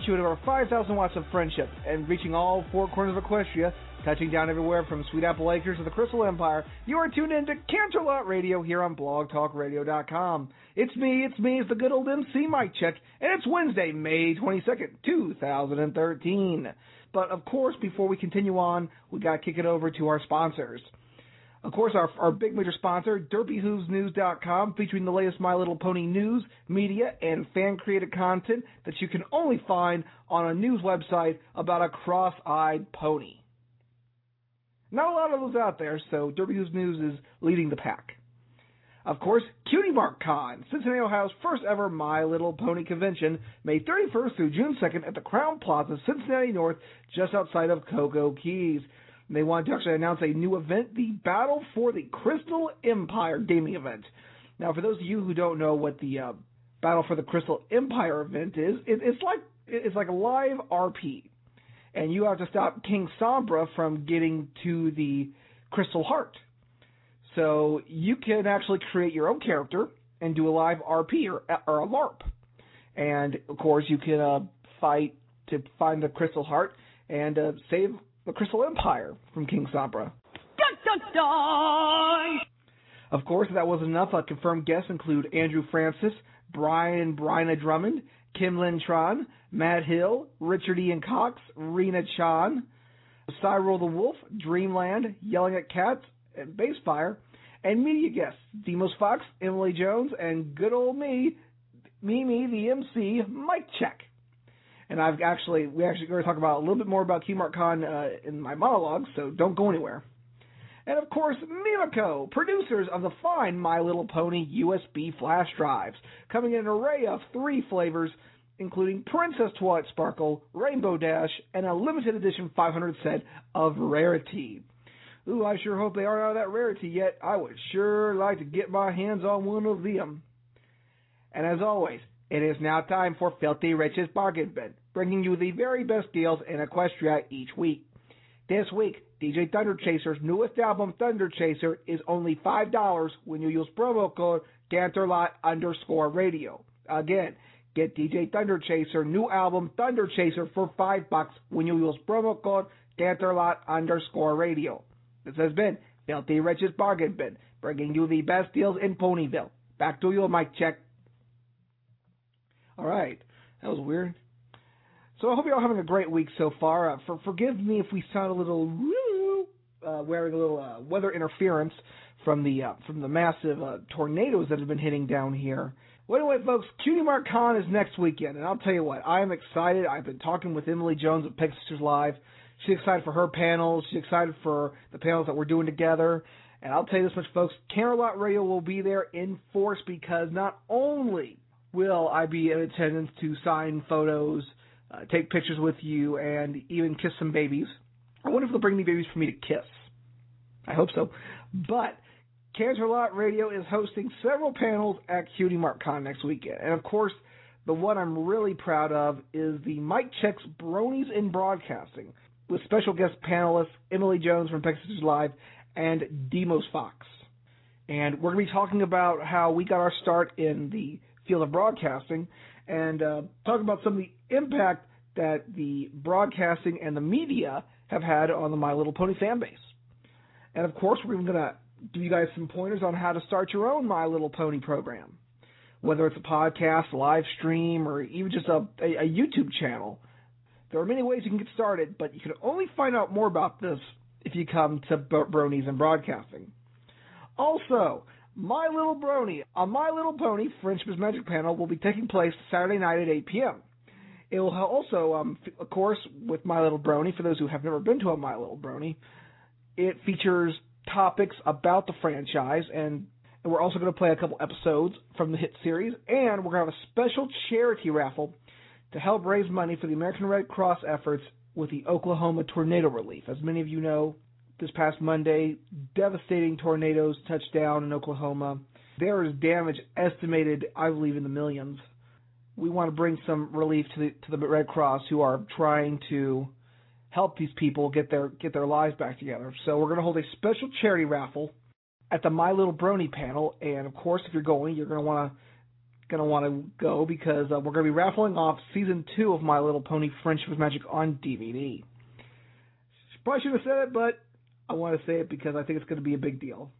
conduit of our 5,000 watts of friendship and reaching all four corners of Equestria, touching down everywhere from Sweet Apple Acres to the Crystal Empire. You are tuned in to Canterlot Radio here on blogtalkradio.com. It's me, it's the good old MC Mike Check, and it's Wednesday, May 22nd, 2013. But, of course, before we continue on, we got to kick it over to our sponsors. Of course, our big major sponsor, DerpyHoovsNews.com, featuring the latest My Little Pony news, media, and fan-created content that you can only find on a news website about a cross-eyed pony. Not a lot of those out there, so Derpy Hooves News is leading the pack. Of course, Cutie Mark Con, Cincinnati, Ohio's first ever My Little Pony convention, May 31st through June 2nd at the Crown Plaza, Cincinnati North, just outside of Cocoa Keys. And they wanted to actually announce a new event, the Battle for the Crystal Empire gaming event. Now, for those of you who don't know what the Battle for the Crystal Empire event is, it's like a live RP. And you have to stop King Sombra from getting to the Crystal Heart. So you can actually create your own character and do a live RP or a LARP. And, of course, you can fight to find the Crystal Heart and save the Crystal Empire from King Sombra. Dun, dun, dun! Of course, if that wasn't enough, confirmed guests include Andrew Francis, Brian Bryna Drummond, Kim Lynn Tron, Matt Hill, Richard Ian Cox, Rena Chan, Cyril the Wolf, Dreamland, Yelling at Cats, and Basefire, and media guests, Demos Fox, Emily Jones, and good old me, the MC, Mike Check. And we're going to talk about a little bit more about QMarkCon in my monologue, so don't go anywhere. And of course, Mimico, producers of the fine My Little Pony USB flash drives, coming in an array of 3 flavors, including Princess Twilight Sparkle, Rainbow Dash, and a limited edition 500 set of Rarity. Ooh, I sure hope they aren't out of that Rarity yet. I would sure like to get my hands on one of them. And as always, it is now time for Filthy Rich's Bargain Bin, bringing you the very best deals in Equestria each week. This week, DJ Thunder Chaser's newest album, Thunder Chaser, is only $5 when you use promo code Canterlot_radio. Again, get DJ Thunder Chaser new album, Thunder Chaser, for $5 when you use promo code Canterlot_radio. This has been Filthy Rich's Bargain Bin, bringing you the best deals in Ponyville. Back to you, Mike Check. All right, that was weird. So I hope you're all having a great week so far. Forgive me if we sound a little wearing a little weather interference from the massive tornadoes that have been hitting down here. Well, anyway, folks, Cutie Mark Con is next weekend, and I'll tell you what, I am excited. I've been talking with Emily Jones at Peg Sisters Live. She's excited for her panels. She's excited for the panels that we're doing together. And I'll tell you this much, folks, Canterlot Radio will be there in force because not only will I be in attendance to sign photos, take pictures with you, and even kiss some babies. I wonder if they'll bring any babies for me to kiss. I hope so. But Canterlot Radio is hosting several panels at Cutie Mark Con next weekend. And, of course, the one I'm really proud of is the Mike Check's Bronies in Broadcasting, with special guest panelists Emily Jones from Peg Sisters Live and Demos Fox. And we're going to be talking about how we got our start in the field of broadcasting and talk about some of the impact that the broadcasting and the media have had on the My Little Pony fan base. And, of course, we're even going to give you guys some pointers on how to start your own My Little Pony program, whether it's a podcast, live stream, or even just a YouTube channel. There are many ways you can get started, but you can only find out more about this if you come to Bronies and Broadcasting. Also, My Little Brony, a My Little Pony Friendship is Magic panel will be taking place Saturday night at 8 p.m. It will also, of course, with My Little Brony, for those who have never been to a My Little Brony, it features topics about the franchise, and we're also going to play a couple episodes from the hit series, and we're going to have a special charity raffle to help raise money for the American Red Cross efforts with the Oklahoma tornado relief. As many of you know, this past Monday, devastating tornadoes touched down in Oklahoma. There is damage estimated, I believe, in the millions. We want to bring some relief to the Red Cross, who are trying to help these people get their lives back together. So we're going to hold a special charity raffle at the My Little Brony panel, and of course, if you're going to want to going to want to go because we're going to be raffling off Season 2 of My Little Pony Friendship with Magic on DVD. Probably should have said it, but I want to say it because I think it's going to be a big deal.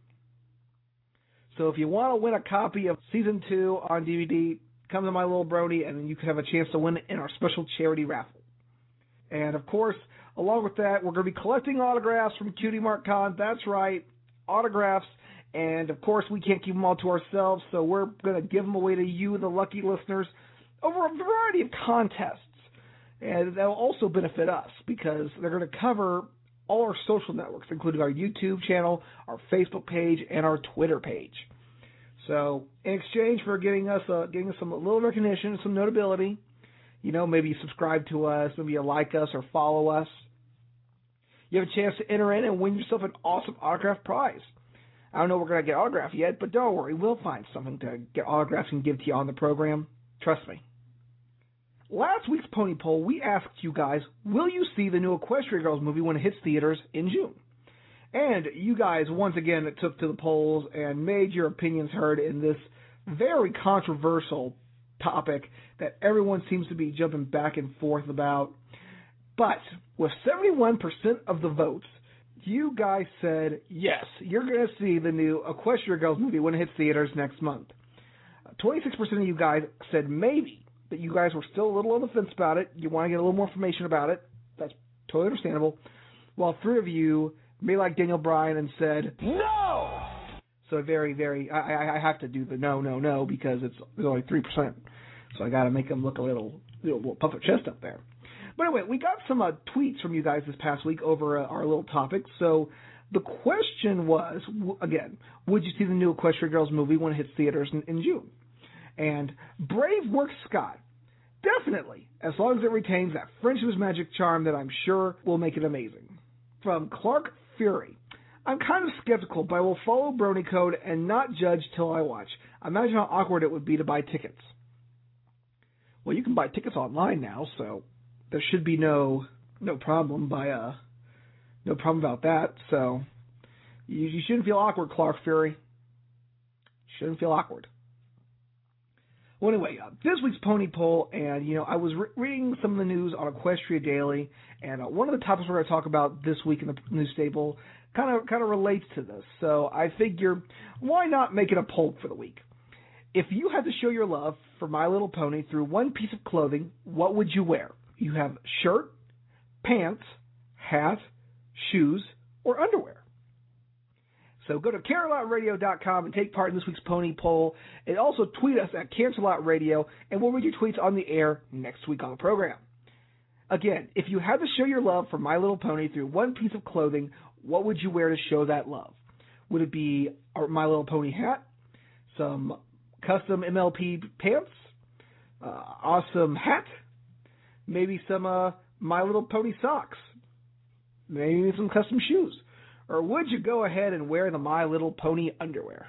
So if you want to win a copy of Season 2 on DVD, come to My Little Brony, and you can have a chance to win it in our special charity raffle. And, of course, along with that, we're going to be collecting autographs from Cutie Mark Con. That's right, autographs. And, of course, we can't keep them all to ourselves, so we're going to give them away to you, the lucky listeners, over a variety of contests. And that will also benefit us because they're going to cover all our social networks, including our YouTube channel, our Facebook page, and our Twitter page. So, in exchange for getting us some little recognition, some notability, maybe you subscribe to us, maybe you like us or follow us, you have a chance to enter in and win yourself an awesome autograph prize. I don't know if we're going to get autographed yet, but don't worry, we'll find something to get autographs and give to you on the program. Trust me. Last week's Pony Poll, we asked you guys, will you see the new Equestria Girls movie when it hits theaters in June? And you guys, once again, took to the polls and made your opinions heard in this very controversial topic that everyone seems to be jumping back and forth about. But with 71% of the votes, you guys said, yes, you're going to see the new Equestria Girls movie when it hits theaters next month. 26% of you guys said maybe, that you guys were still a little on the fence about it. You want to get a little more information about it. That's totally understandable. While 3 of you may like Daniel Bryan and said, no! So very, very, I have to do the no, because it's only 3%. So I got to make them look a little puff their chest up there. But anyway, we got some tweets from you guys this past week over our little topic. So the question was, again, would you see the new Equestria Girls movie when it hits theaters in June? And Brave Work Scott, definitely, as long as it retains that Friendship is Magic charm that I'm sure will make it amazing. From Clark Fury, I'm kind of skeptical, but I will follow Brony Code and not judge till I watch. Imagine how awkward it would be to buy tickets. Well, you can buy tickets online now, so there should be no problem no problem about that. So you shouldn't feel awkward, Clark Fury. Shouldn't feel awkward. Well, anyway, this week's Pony Poll, and, I was reading some of the news on Equestria Daily, and one of the topics we're going to talk about this week in the news stable kind of relates to this. So I figure, why not make it a poll for the week? If you had to show your love for My Little Pony through one piece of clothing, what would you wear? You have shirt, pants, hat, shoes, or underwear. So go to CanterlotRadio.com and take part in this week's Pony Poll. And also tweet us at CanterlotRadio, and we'll read your tweets on the air next week on the program. Again, if you had to show your love for My Little Pony through one piece of clothing, what would you wear to show that love? Would it be a My Little Pony hat, some custom MLP pants, awesome hat, maybe some My Little Pony socks, maybe some custom shoes? Or would you go ahead and wear the My Little Pony underwear?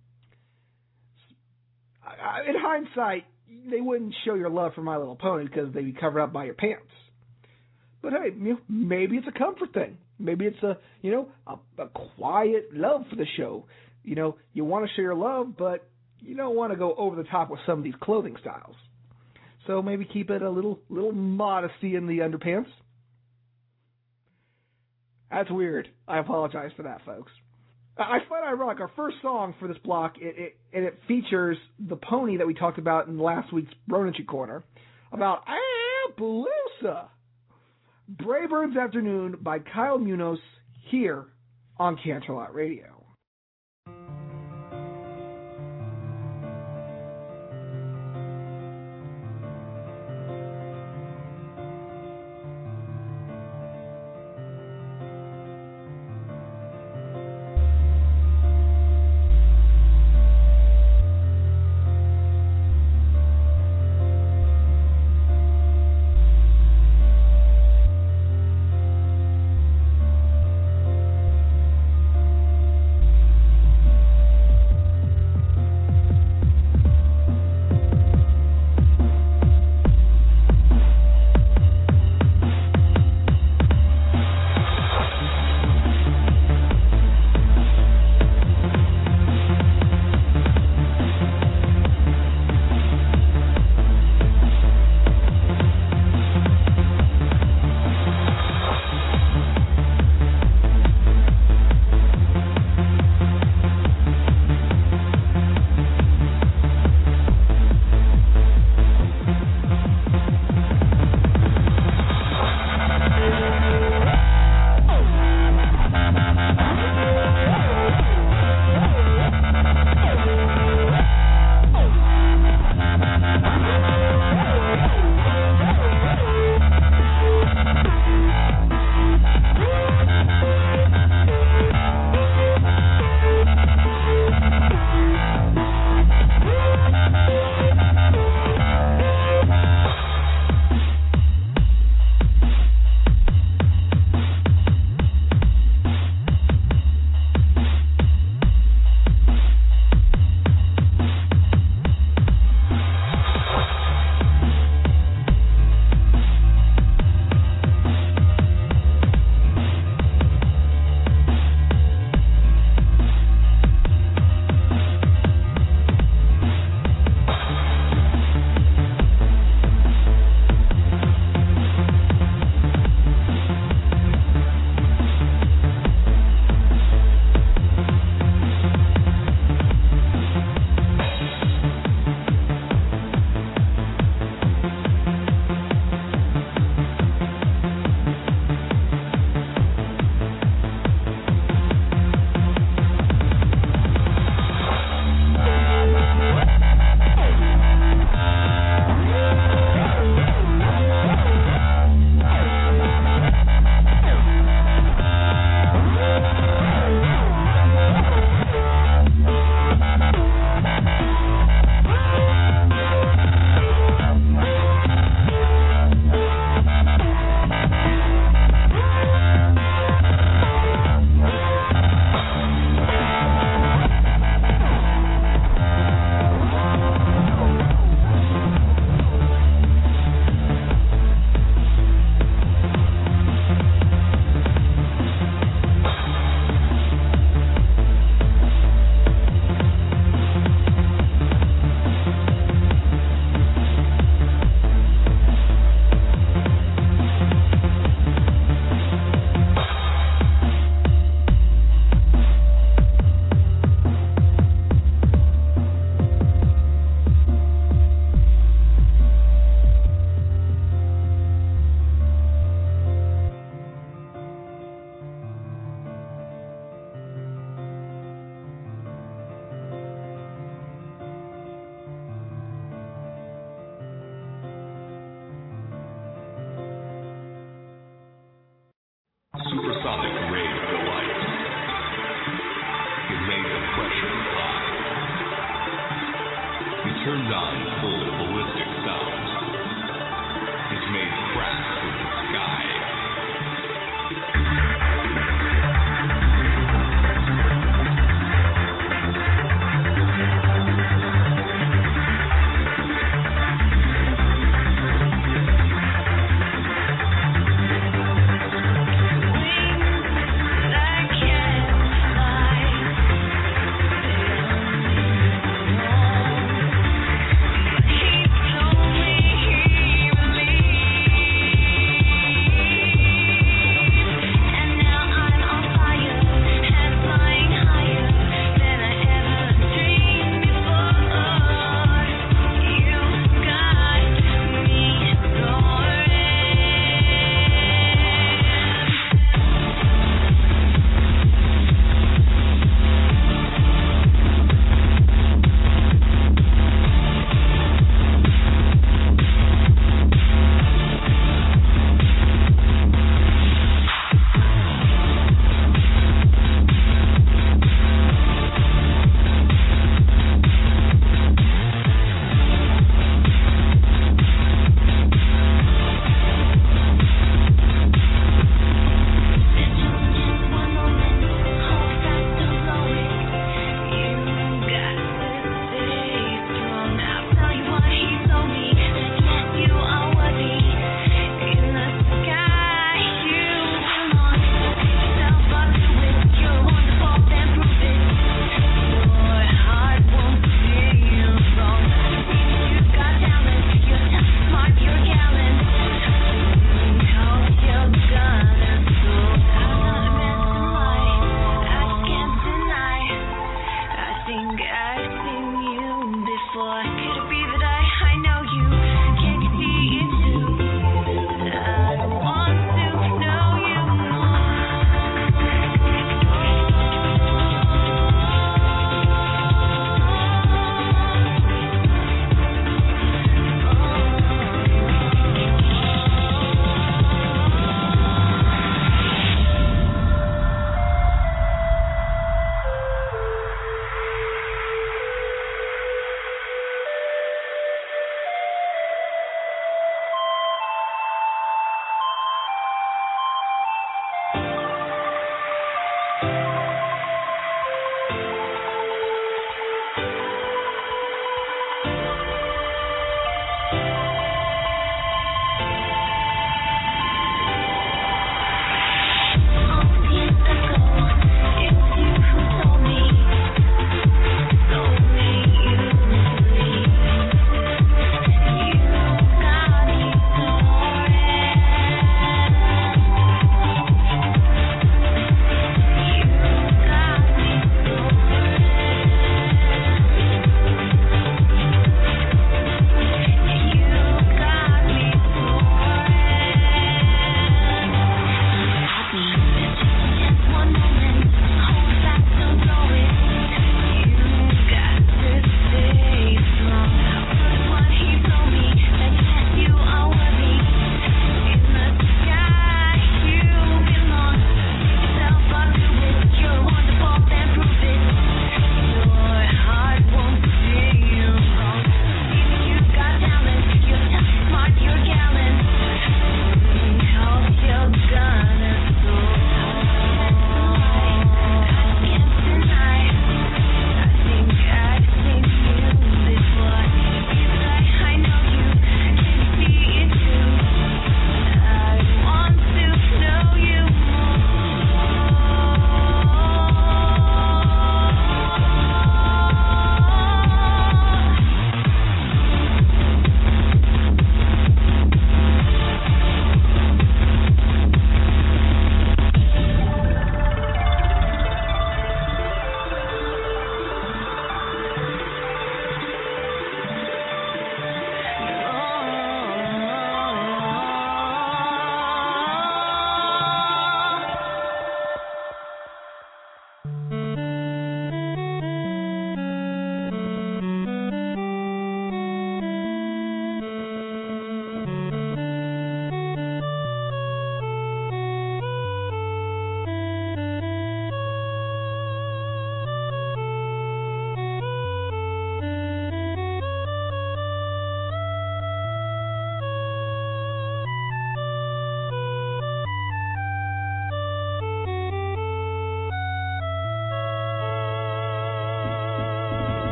In hindsight, they wouldn't show your love for My Little Pony because they'd be covered up by your pants. But hey, maybe it's a comfort thing. Maybe it's a quiet love for the show. You want to show your love, but you don't want to go over the top with some of these clothing styles. So maybe keep it a little modesty in the underpants. That's weird. I apologize for that, folks. I find ironic. Our first song for this block, it features the pony that we talked about in last week's Bronichi Corner about Appaloosa. Brave Birds Afternoon by Kyle Munoz here on Canterlot Radio.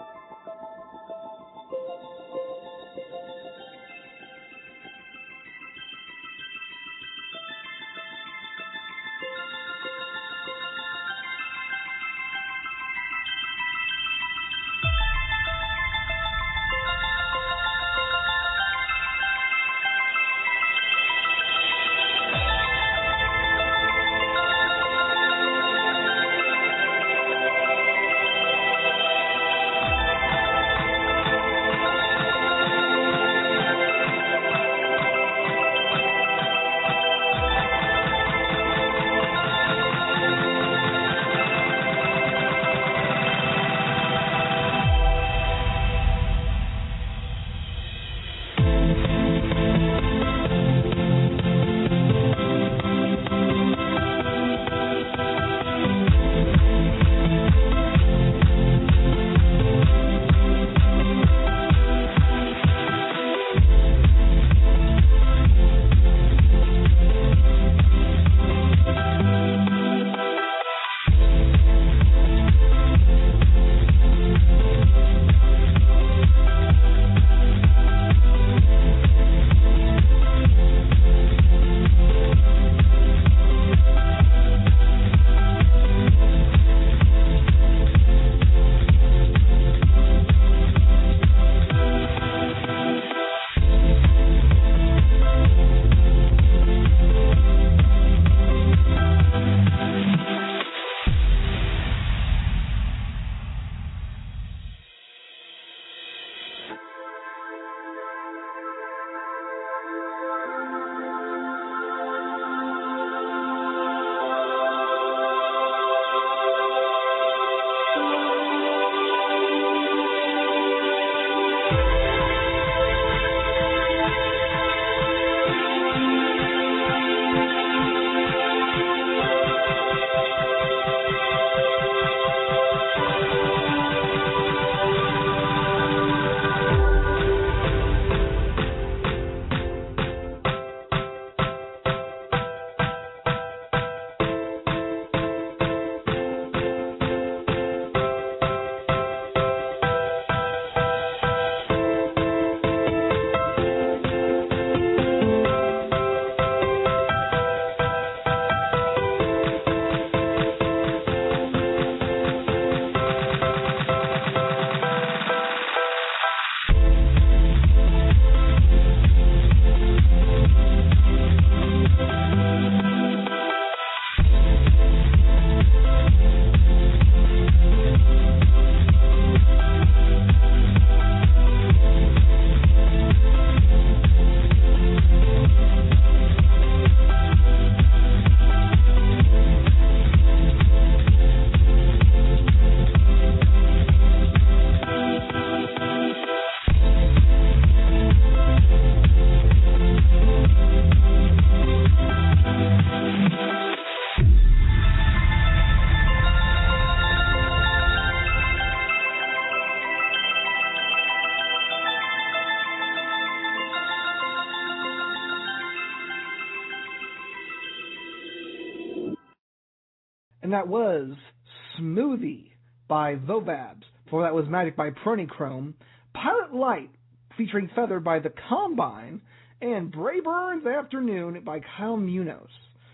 and that was Smoothie by Vobabs. Before that was Magic by Pronichrome, Pilot Light featuring Feather by The Combine, and Brayburn's Afternoon by Kyle Munoz.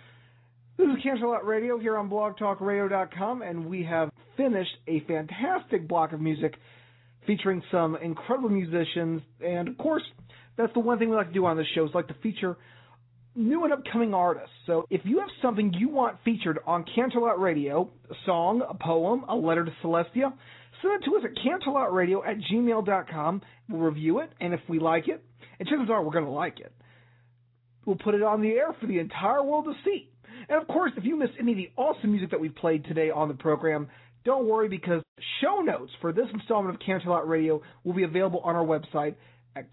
This is Cancel Out Radio here on blogtalkradio.com, and we have finished a fantastic block of music featuring some incredible musicians, and of course, that's the one thing we like to do on this show, is like to feature new and upcoming artists. So if you have something you want featured on Cancel Out Radio, a song, a poem, a letter to Celestia, send it to us at canceloutradio@gmail.com. We'll review it, and if we like it, and chances are we're going to like it, we'll put it on the air for the entire world to see. And of course, if you missed any of the awesome music that we've played today on the program, don't worry, because show notes for this installment of Cancel Out Radio will be available on our website at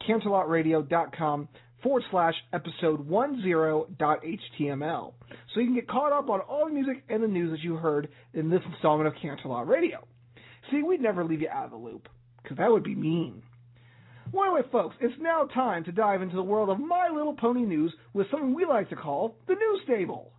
canceloutradio.com/episode 10.html. So you can get caught up on all the music and the news that you heard in this installment of Cancel Out Radio. See, we'd never leave you out of the loop, because that would be mean. Well, anyway, folks, it's now time to dive into the world of My Little Pony news with something we like to call the News Stable.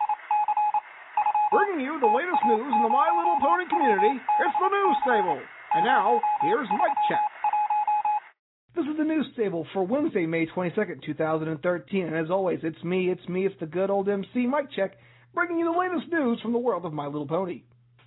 Bringing you the latest news in the My Little Pony community, it's the News Stable. And now, here's Mike Check. This is the news stable for Wednesday, May 22nd, 2013. And as always, it's the good old MC, Mike Check, bringing you the latest news from the world of My Little Pony.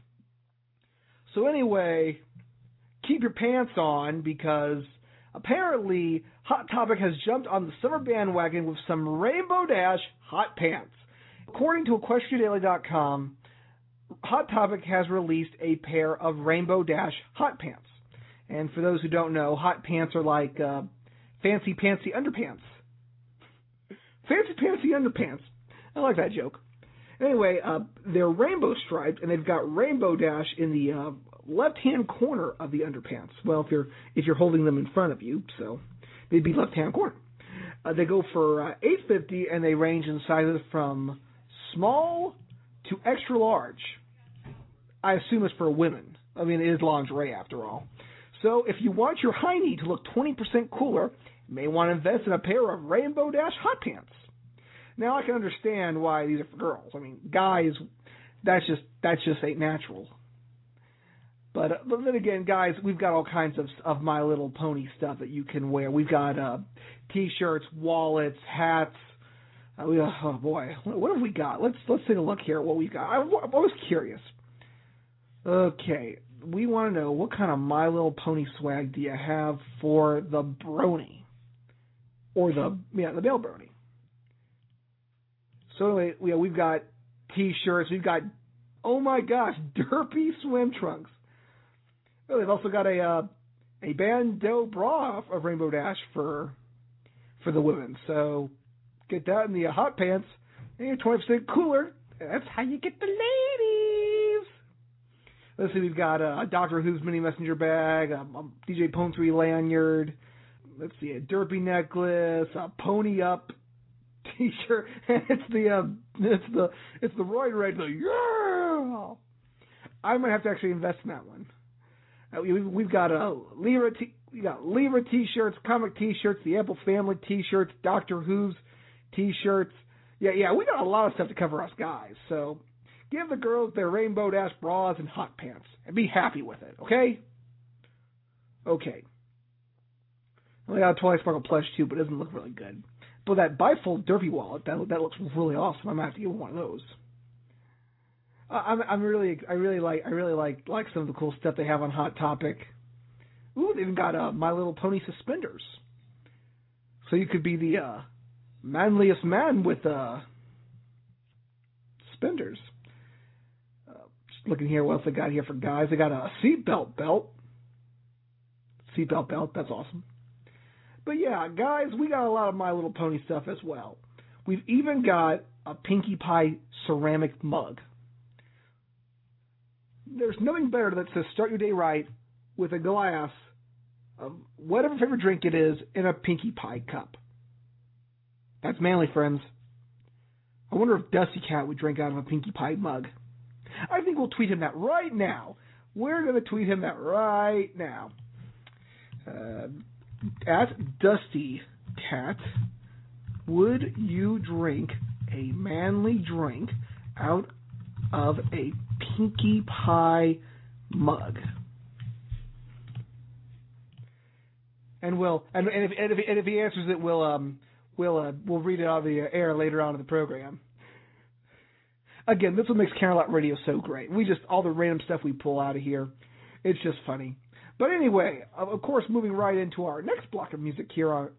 So anyway, keep your pants on, because apparently Hot Topic has jumped on the summer bandwagon with some Rainbow Dash hot pants. According to EquestriaDaily.com, Hot Topic has released a pair of Rainbow Dash hot pants. And for those who don't know, hot pants are like fancy pantsy underpants. Fancy pantsy underpants. I like that joke. Anyway, they're rainbow striped, and they've got Rainbow Dash in the left-hand corner of the underpants. Well, if you're holding them in front of you, so they'd be left-hand corner. They go for $8.50, and they range in sizes from small to extra large. I assume it's for women. I mean, it is lingerie after all. So if you want your hiney to look 20% cooler, you may want to invest in a pair of Rainbow Dash hot pants. Now I can understand why these are for girls. I mean, guys, that's just ain't natural. But then again, guys, we've got all kinds of My Little Pony stuff that you can wear. We've got T-shirts, wallets, hats. Oh boy, what have we got? Let's take a look here at what we've got. I was curious. Okay, we want to know, what kind of My Little Pony swag do you have for the brony? Or the male brony. So anyway, we've got T-shirts, we've got, oh my gosh, derpy swim trunks. Oh, they've also got a bandeau bra of Rainbow Dash for the women. So get that in the hot pants, and you're 20% cooler. That's how you get the ladies. Let's see, we've got a Doctor Who's mini messenger bag, a DJ Pone-3 lanyard. Let's see, a derpy necklace, a pony up T-shirt. It's the Roy Red. Yeah. I might have to actually invest in that one. We've got Lyra T-shirts, comic T-shirts, the Apple Family T-shirts, Doctor Who's T-shirts. Yeah, we got a lot of stuff to cover us guys. So give the girls their Rainbow Dash bras and hot pants and be happy with it, okay? Okay. I got a Twilight Sparkle plush too, but it doesn't look really good. But that bifold derpy wallet, that looks really awesome. I might have to get one of those. I really like some of the cool stuff they have on Hot Topic. Ooh, they've got My Little Pony suspenders. So you could be the manliest man with suspenders. Just looking here, what else they got here for guys? They got a seatbelt belt. Seatbelt belt, that's awesome. But yeah, guys, we got a lot of My Little Pony stuff as well. We've even got a Pinkie Pie ceramic mug. There's nothing better that says start your day right with a glass of whatever favorite drink it is in a Pinkie Pie cup. That's manly, friends. I wonder if Dusty Cat would drink out of a Pinkie Pie mug. I think we'll tweet him that right now. We're going to tweet him that right now. At Dusty Cat, would you drink a manly drink out of a Pinkie Pie mug? And if he answers it, we'll read it on the air later on in the program. Again, this is what makes Camelot Radio so great. All the random stuff we pull out of here, it's just funny. But anyway, of course, moving right into our next block of music here on...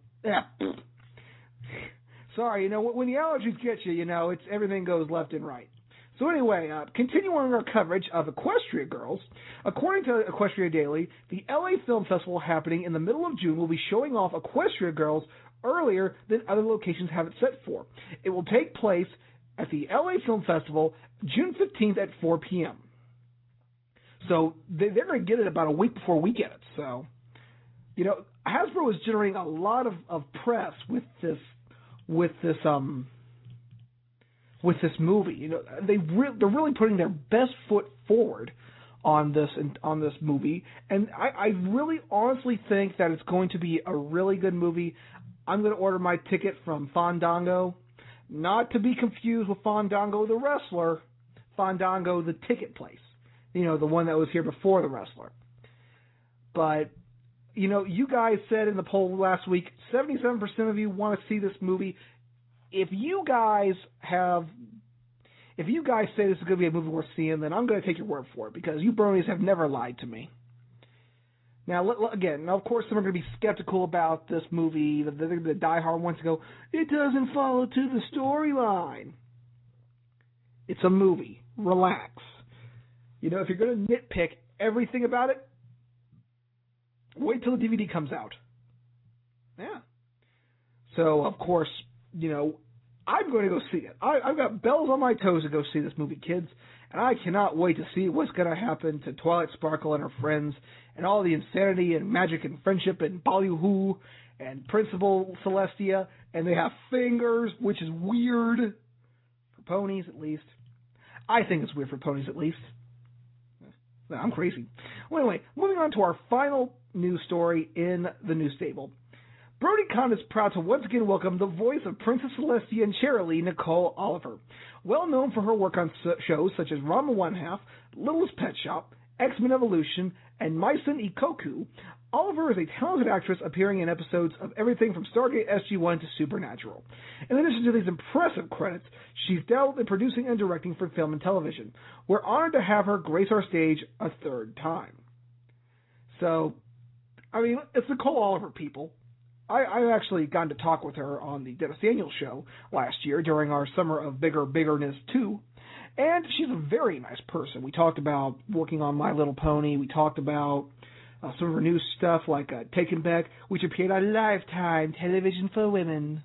Sorry, when the allergies get you, it's everything goes left and right. So anyway, continuing our coverage of Equestria Girls, according to Equestria Daily, the LA Film Festival happening in the middle of June will be showing off Equestria Girls earlier than other locations have it set for. It will take place at the LA Film Festival June 15th at 4 p.m. So they're going to get it about a week before we get it. So, Hasbro is generating a lot of press with this movie. They're really putting their best foot forward on this movie, and I really honestly think that it's going to be a really good movie. I'm going to order my ticket from Fandango, not to be confused with Fandango the wrestler, Fandango the ticket place. The one that was here before the wrestler. But, you guys said in the poll last week, 77% of you want to see this movie. If you guys say this is going to be a movie worth seeing, then I'm going to take your word for it, because you bronies have never lied to me. Now, of course, some are going to be skeptical about this movie. The diehard ones go, it doesn't follow to the storyline. It's a movie. Relax. If you're going to nitpick everything about it, wait till the DVD comes out. Yeah. So, of course, I'm going to go see it. I've got bells on my toes to go see this movie, kids, and I cannot wait to see what's going to happen to Twilight Sparkle and her friends, and all the insanity and magic and friendship and Ballyhoo and Principal Celestia, and they have fingers, which is weird. For ponies, at least. I think it's weird for ponies, at least. I'm crazy. Well, anyway, moving on to our final news story in the news stable. BronyCon is proud to once again welcome the voice of Princess Celestia and Cheerilee, Nicole Oliver. Well known for her work on shows such as Ranma One Half, Littlest Pet Shop, X-Men Evolution, and Maisen Ikkoku, Oliver is a talented actress appearing in episodes of everything from Stargate SG-1 to Supernatural. In addition to these impressive credits, she's dabbled in producing and directing for film and television. We're honored to have her grace our stage a third time. So, it's Nicole Oliver, people. I actually got to talk with her on the Dennis Daniels show last year during our Summer of Biggerness 2, and she's a very nice person. We talked about working on My Little Pony. We talked about some of her new stuff like Taken Back, which appeared on Lifetime Television for Women.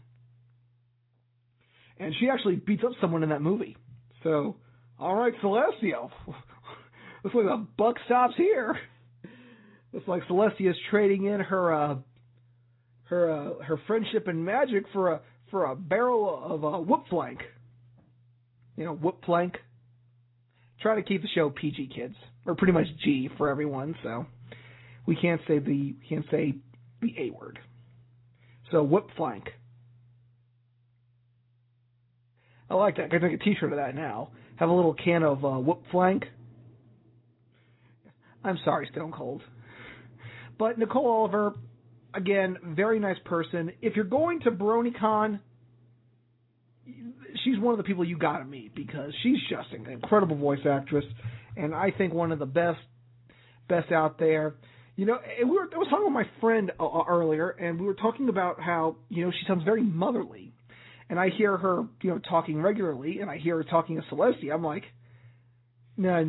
And she actually beats up someone in that movie. So, all right, Celestia. Looks like the buck stops here. Looks like Celestia's trading in her friendship and magic for a barrel of whoop flank. Whoop flank. Try to keep the show PG, kids, or pretty much G for everyone. So we can't say the A word. So whoop flank. I like that. I can make a T-shirt of that now. Have a little can of whoop flank. I'm sorry, Stone Cold. But Nicole Oliver, again, very nice person. If you're going to BronyCon, she's one of the people you gotta meet, because she's just an incredible voice actress, and I think one of the best out there. I was talking with my friend earlier, and we were talking about how she sounds very motherly, and I hear her talking regularly, and I hear her talking to Celestia. I'm like, no,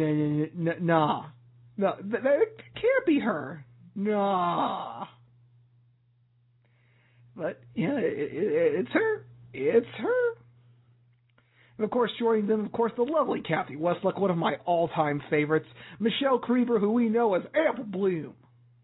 that can't be her. Nah. But, it's her. It's her. And, of course, joining them, the lovely Kathy Westluck, one of my all-time favorites, Michelle Creeper, who we know as Apple Bloom.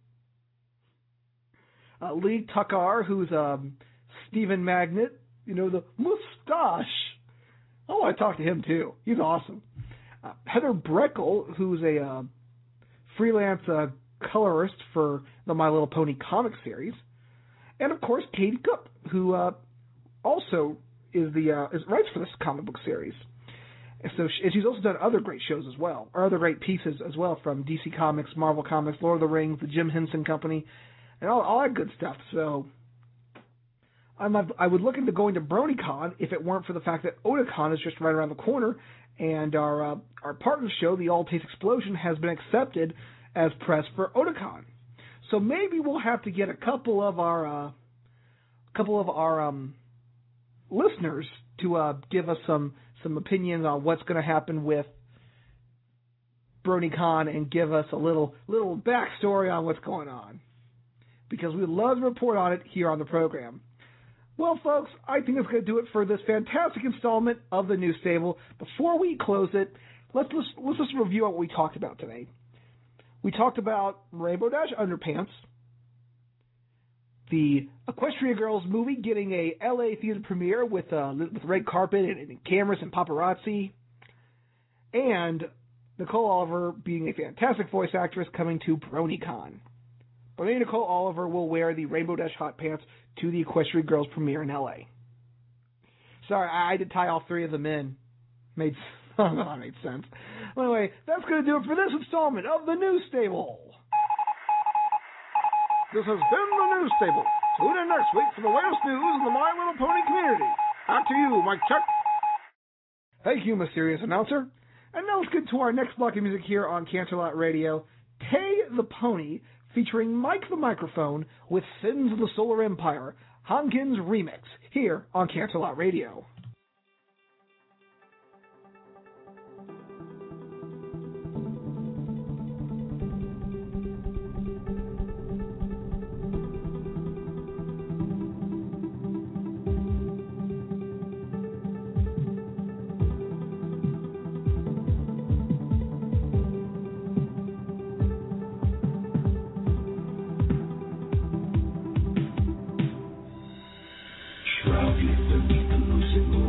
Lee Tucker, who's Stephen Magnet, the mustache. I want to talk to him, too. He's awesome. Heather Breckel, who's a freelance colorist for the My Little Pony comic series. And, of course, Katie Cook, who also writes for this comic book series. And so she's also done other great shows as well, or other great pieces as well, from DC Comics, Marvel Comics, Lord of the Rings, the Jim Henson Company, and all that good stuff. So I would look into going to BronyCon if it weren't for the fact that Otakon is just right around the corner, and our partner show, the All Taste Explosion, has been accepted as press for Otakon. So maybe we'll have to get a couple of our listeners to give us some opinions on what's going to happen with BronyCon, and give us a little backstory on what's going on, because we'd love to report on it here on the program. Well, folks, I think that's going to do it for this fantastic installment of the News Stable. Before we close it, let's just review what we talked about today. We talked about Rainbow Dash Underpants, the Equestria Girls movie getting a LA theater premiere with red carpet and cameras and paparazzi, and Nicole Oliver being a fantastic voice actress coming to BronyCon. But Nicole Oliver will wear the Rainbow Dash hot pants to the Equestria Girls premiere in LA. Sorry, I had to tie all three of them in. That made sense. Well, anyway, that's going to do it for this installment of the News Stable. This has been the News Stable. Tune in next week for the latest news in the My Little Pony community. Back to you, Mike Check. Thank you, mysterious announcer. And now let's get to our next block of music here on Canterlot Radio. Tay the Pony, featuring Mike the Microphone with Sins of the Solar Empire, Hankin's remix, here on Canterlot Radio. Shrouded beneath the lucid moon.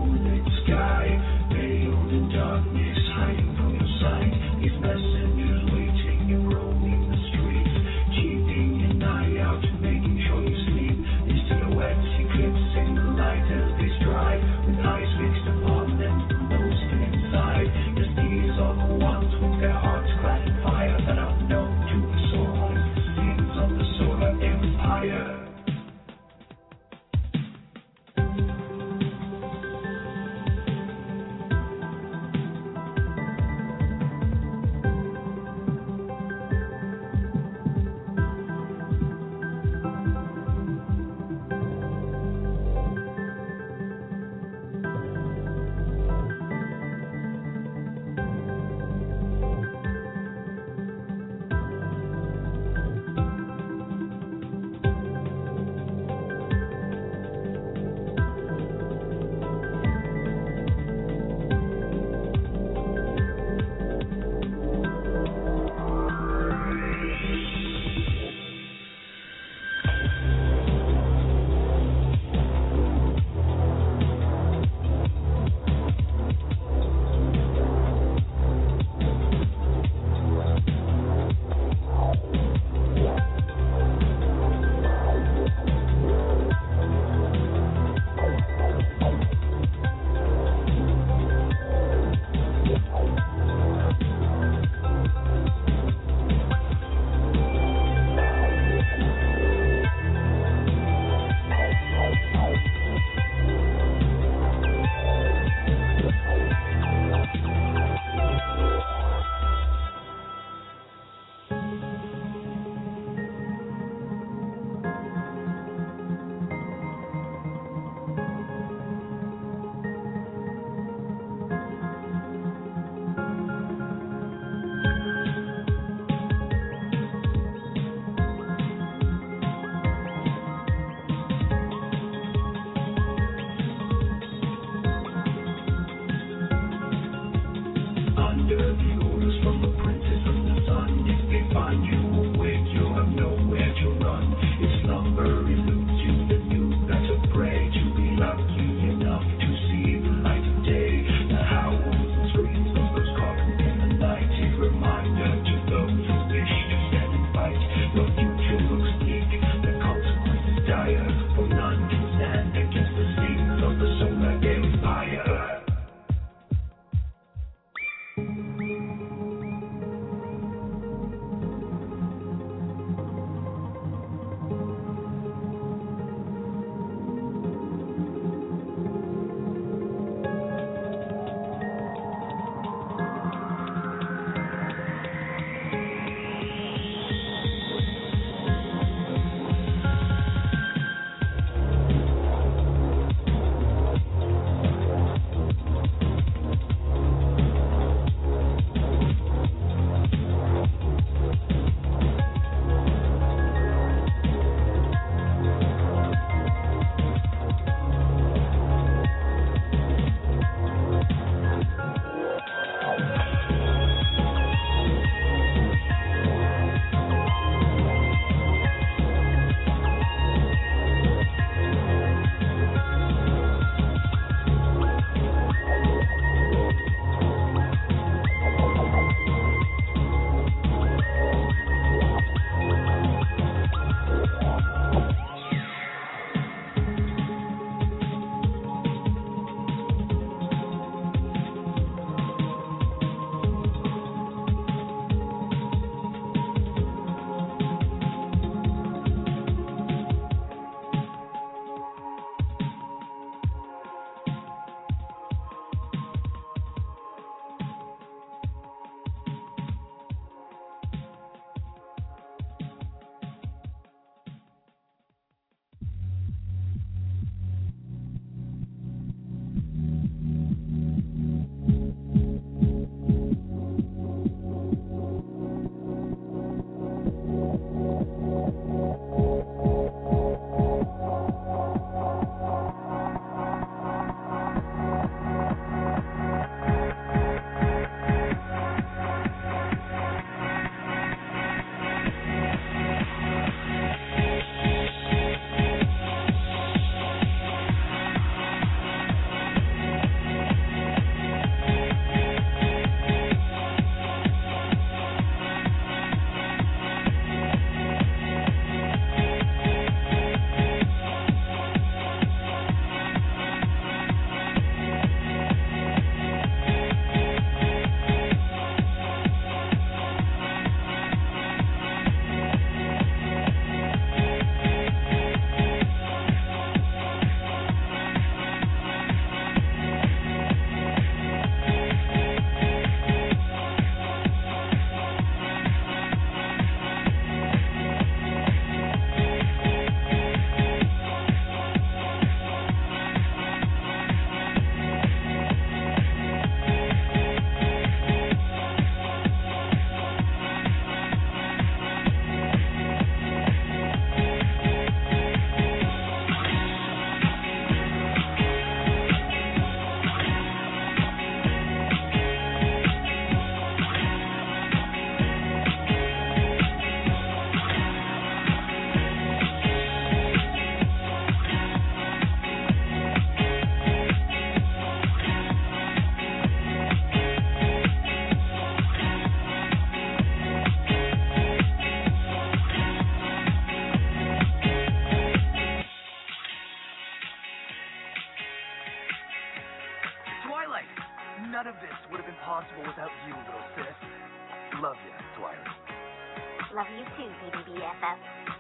possible without you, little sis. Love you, Twilight. Love you too, BBBFF.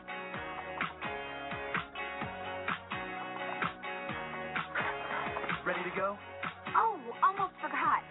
Ready to go? Oh, almost forgot.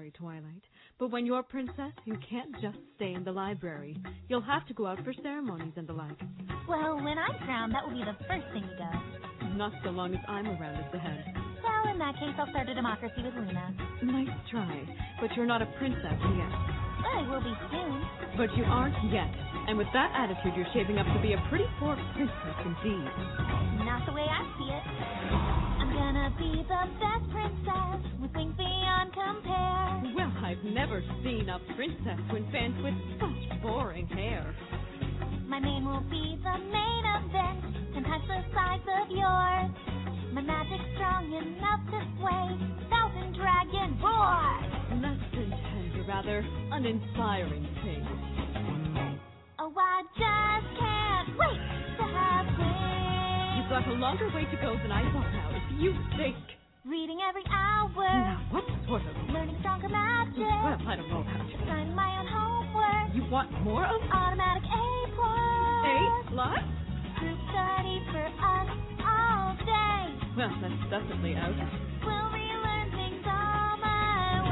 sorry, Twilight, but when you're princess, you can't just stay in the library. You'll have to go out for ceremonies and the like. Well, when I'm crowned, that will be the first thing to go. Not so long as I'm around as the head. Well, in that case, I'll start a democracy with Luna. Nice try, but you're not a princess yet. I will be soon. But you aren't yet, and with that attitude, you're shaping up to be a pretty poor princess indeed. Not the way I see it. I'm gonna be the best princess with wings beyond compare. Well, I've never seen a princess win fans with such boring hair. My mane will be the main event, 10 times the size of yours. My magic's strong enough to sway 1,000 dragon boars. Less than 10, you're rather uninspiring thing. Oh, I just can't wait to have wings. You've got a longer way to go than I thought out, if you think. Reading every hour. Now, what sort of... Learning stronger magic. Well, I don't know how to... Signing my own homework. You want more of... Automatic A+. A+? Group study for us all day. Well, that's definitely out. We'll relearn things all my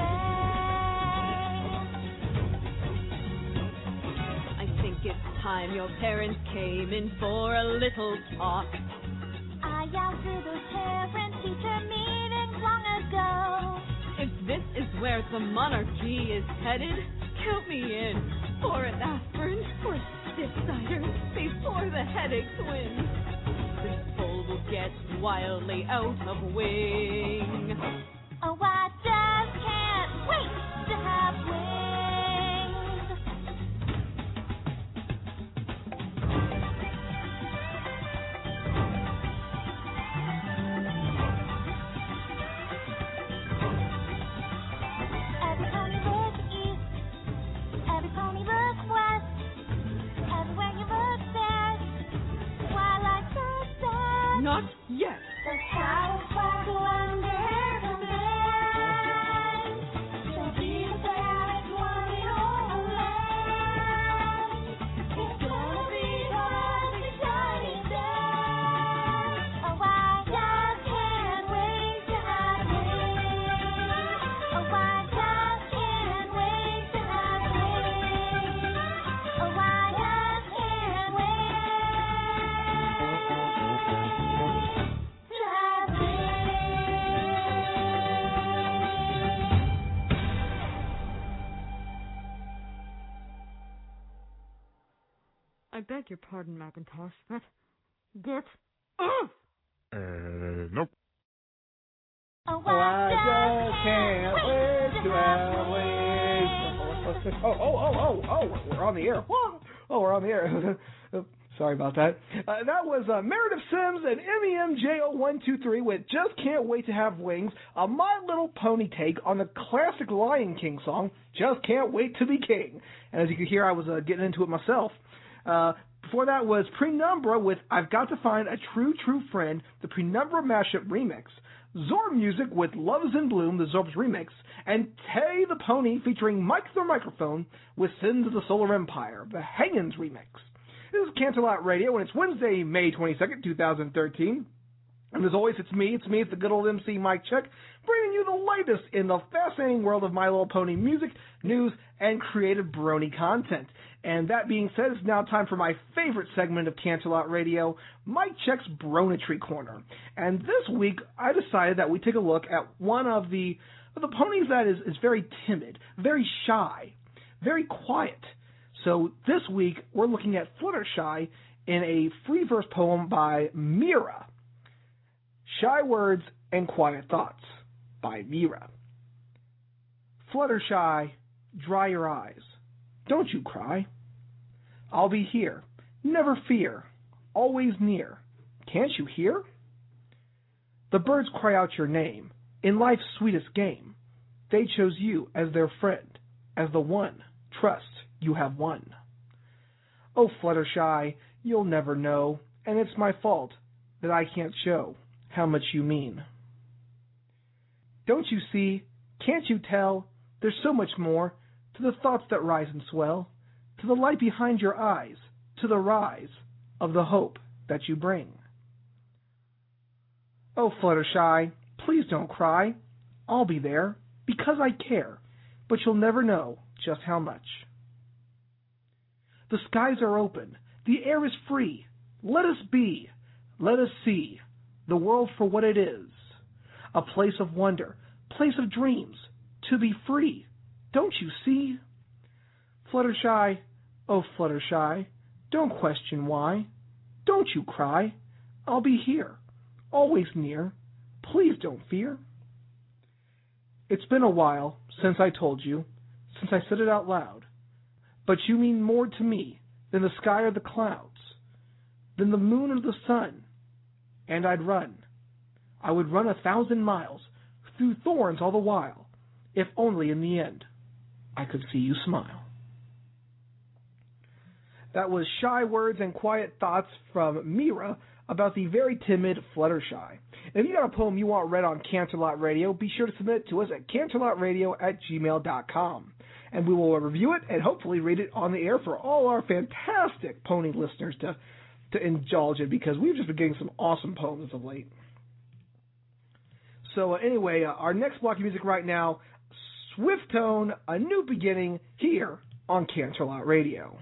way. I think it's time your parents came in for a little talk. I yelled through those parent-teacher meetings long ago. If this is where the monarchy is headed, count me in for an aspirin or stiff cider before the headaches win. This bowl will get wildly out of wing. Oh, I just can't wait to have Every pony looks east, every pony looks west. Everywhere you look, there's Twilight Princess. Not yet. The stars sparkle under the bed. She'll be the fairest one in all the land. It's gonna be one exciting day. Oh, I just can't wait to have wings. Oh, I just can't wait to have wings. Oh, I just can't wait to have I beg your pardon, Macintosh, but get off! Nope. Oh, Oh, I just can't wait to have wings. Oh, we're on the air. Oh, we're on the air. Sorry about that. That was Meredith Sims and MEMJO123 with Just Can't Wait to Have Wings, a My Little Pony take on the classic Lion King song, Just Can't Wait to Be King. And as you can hear, I was getting into it myself. Before that was Penumbra with I've Got to Find a True Friend, the Penumbra mashup remix. Zorb Music with Love is in Bloom, the Zorb's remix. And Tay the Pony featuring Mike the Microphone with Sins of the Solar Empire, the Hagen's remix. This is Canterlot Radio, and it's Wednesday, May 22nd, 2013. And as always, it's the good old MC Mike Check, bringing you the latest in the fascinating world of My Little Pony music, news, and creative brony content. And that being said, it's now time for my favorite segment of Canterlot Radio, Mike Check's Bronetry Corner. And this week, I decided that we take a look at one of the ponies that is very timid, very shy, very quiet. So this week, we're looking at Fluttershy in a free verse poem by Mira. Shy Words and Quiet Thoughts by Mira. Fluttershy, dry your eyes. Don't you cry. I'll be here, never fear, always near. Can't you hear? The birds cry out your name in life's sweetest game. They chose you as their friend, as the one trust you have won. Oh, Fluttershy, you'll never know, and it's my fault that I can't show how much you mean. Don't you see, can't you tell, there's so much more to the thoughts that rise and swell, to the light behind your eyes, to the rise of the hope that you bring. Oh, Fluttershy, please don't cry. I'll be there, because I care, but you'll never know just how much. The skies are open. The air is free. Let us be. Let us see the world for what it is. A place of wonder, place of dreams, to be free. Don't you see? Fluttershy, oh Fluttershy, don't question why. Don't you cry. I'll be here, always near. Please don't fear. It's been a while since I told you, since I said it out loud. But you mean more to me than the sky or the clouds, than the moon or the sun. And I'd run. I would run 1,000 miles through thorns all the while, if only in the end I could see you smile. That was Shy Words and Quiet Thoughts from Mira about the very timid Fluttershy. If you got a poem you want read on Canterlot Radio, be sure to submit it to us at canterlotradio@gmail.com. And we will review it and hopefully read it on the air for all our fantastic pony listeners to indulge in, because we've just been getting some awesome poems as of late. So anyway, our next block of music right now, Swift Tone, A New Beginning, here on Canterlot Radio.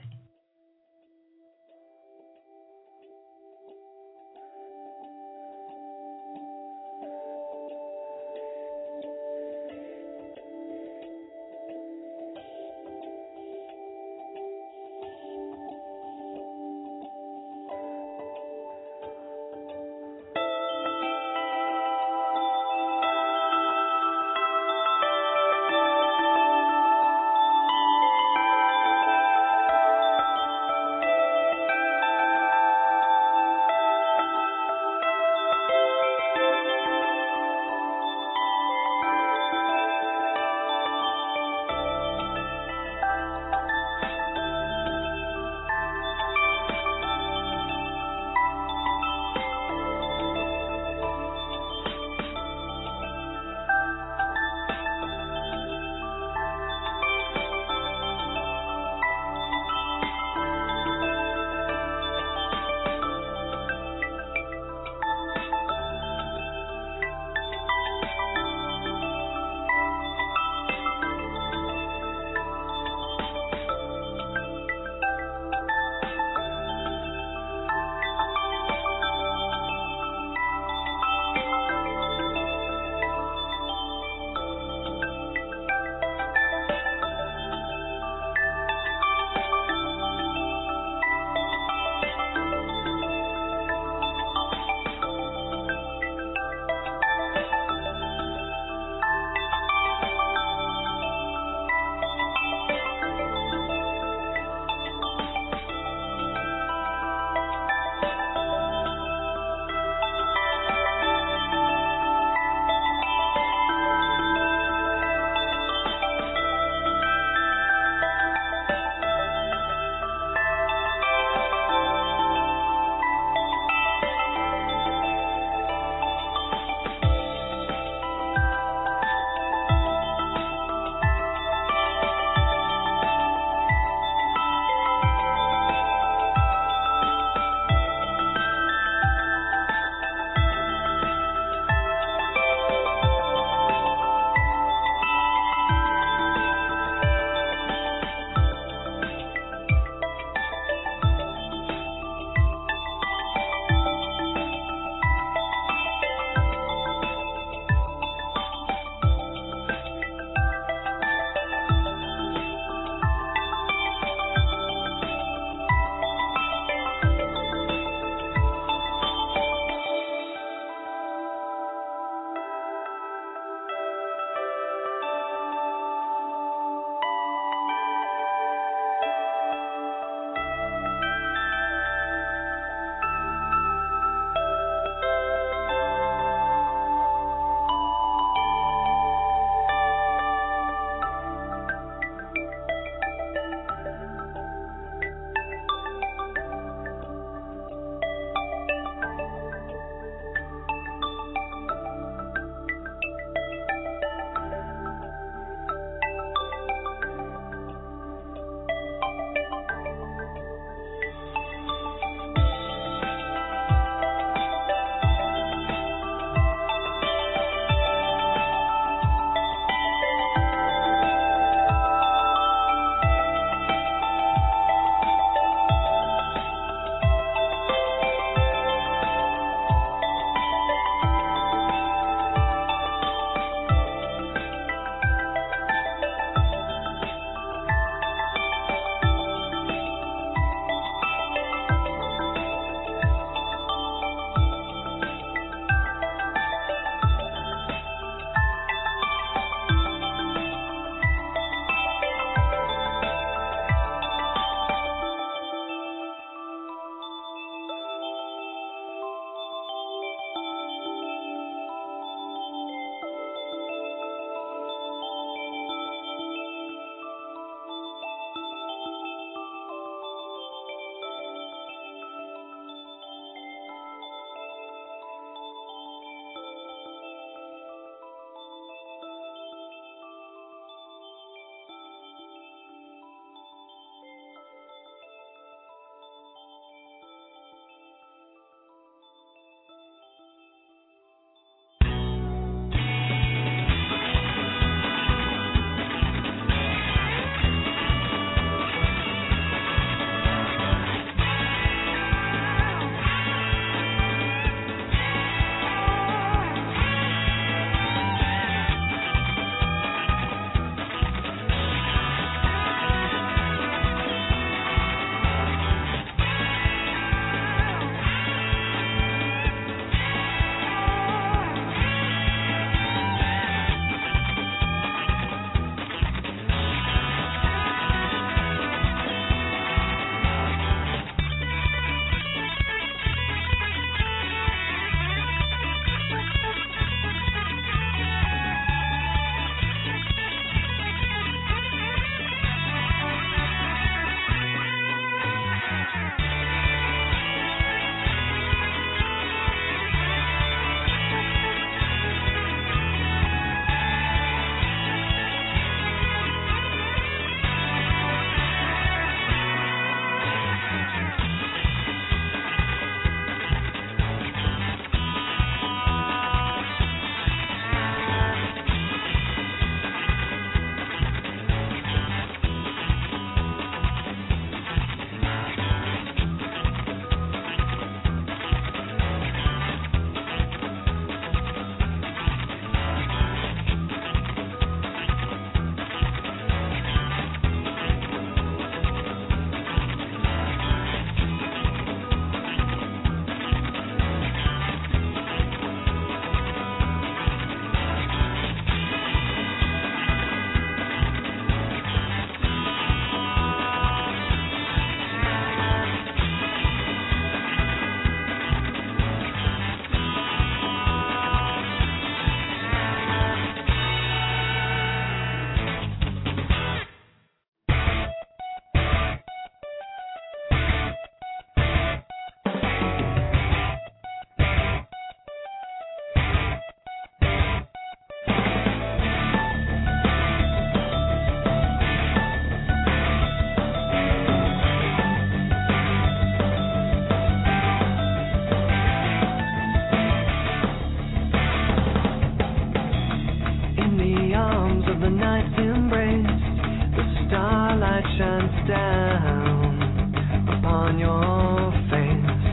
of the night's embrace, the starlight shines down upon your face,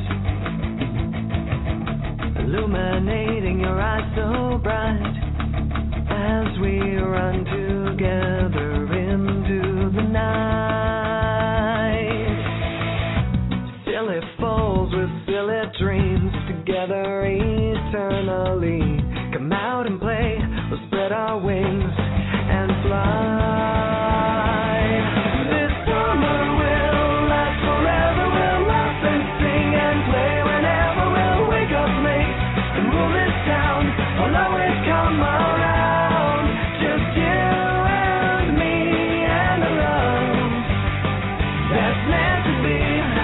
illuminating your eyes so bright as we run together into the night. Silly fools with silly dreams, together eternally. Come out and play, we'll spread our wings and fly. This summer will last forever, we'll laugh and sing and play whenever we'll wake up late and rule this town. I'll always come around, just you and me and the love that's meant to be.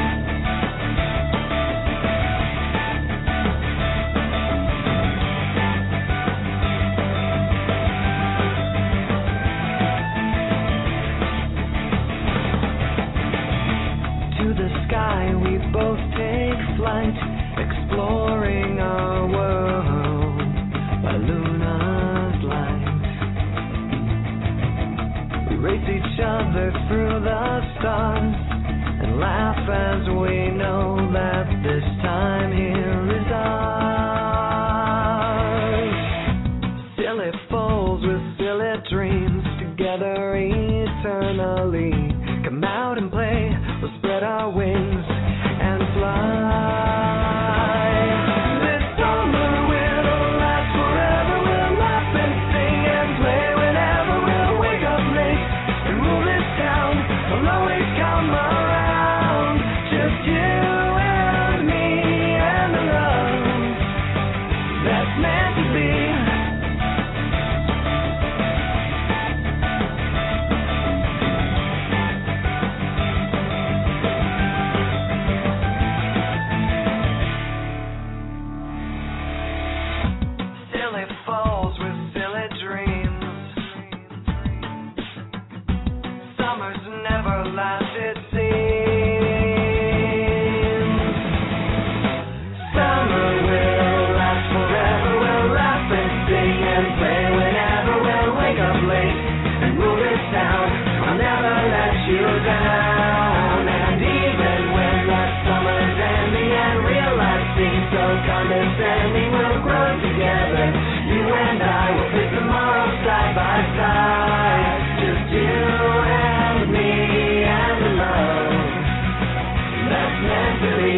We both take flight, exploring our world by luna's light. We race each other through the stars and laugh as we know that this time here is ours. Silly fools with silly dreams, together eternally. Come out and play, we'll spread our wings and fly. This summer will last forever, we'll laugh and sing and play whenever we'll wake up late and rule this town. I'll always come around, just you and me and the love that's meant to be. Condescending, we'll grow together. You and I will face tomorrow side by side. Just you and me and the love that's meant to be.